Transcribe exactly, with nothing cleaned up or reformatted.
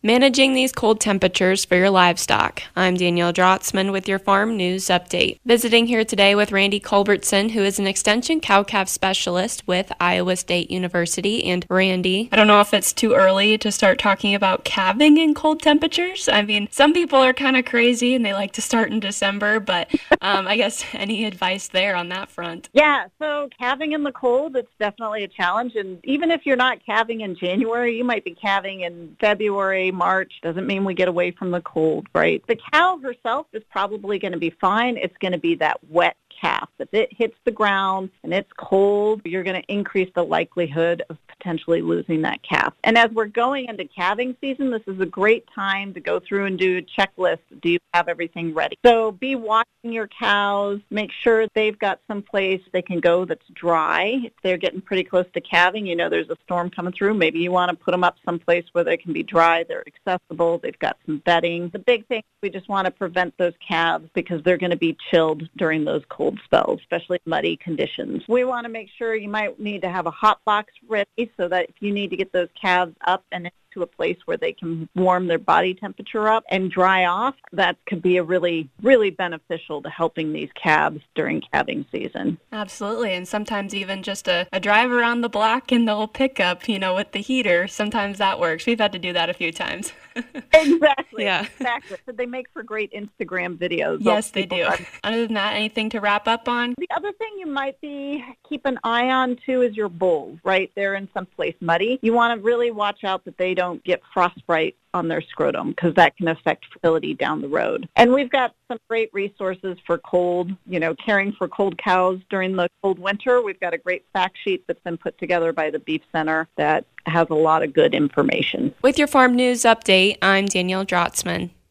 managing these cold temperatures for your livestock. I'm Danielle Drotzman with your Farm News Update. Visiting here today with Randy Culbertson, who is an extension cow-calf specialist with Iowa State University. And Randy, I don't know if it's too early to start talking about calving in cold temperatures. I mean, some people are kind of crazy and they like to start in December, but um, I guess any advice there on that front? Yeah, so calving in the cold, it's definitely a challenge. And even if you're not calving in January, you might be calving in February, March. Doesn't mean we get away from the cold, right? The cow herself is probably going to be fine. It's going to be that wet calf. If it hits the ground and it's cold, you're going to increase the likelihood of potentially losing that calf. And as we're going into calving season, this is a great time to go through and do a checklist. Do you have everything ready? So be watching your cows. Make sure they've got some place they can go that's dry. If they're getting pretty close to calving, you know there's a storm coming through. Maybe you want to put them up someplace where they can be dry. They're accessible. They've got some bedding. The big thing, we just want to prevent those calves because they're going to be chilled during those cold spells, especially muddy conditions. We want to make sure you might need to have a hot box ready so that if you need to get those calves up and to a place where they can warm their body temperature up and dry off, that could be a really, really beneficial to helping these calves during calving season. Absolutely. And sometimes even just a, a drive around the block in the old pickup, you know, with the heater, sometimes that works. We've had to do that a few times. Exactly. Yeah. Exactly. So they make for great Instagram videos. Yes, they do. Are. Other than that, anything to wrap up on? The other thing you might be keep an eye on too is your bulls, right? They're in some place muddy. You want to really watch out that they don't get frostbite on their scrotum because that can affect fertility down the road. And we've got some great resources for cold, you know, caring for cold cows during the cold winter. We've got a great fact sheet that's been put together by the Beef Center that has a lot of good information. With your Farm News Update, I'm Danielle Drotzman.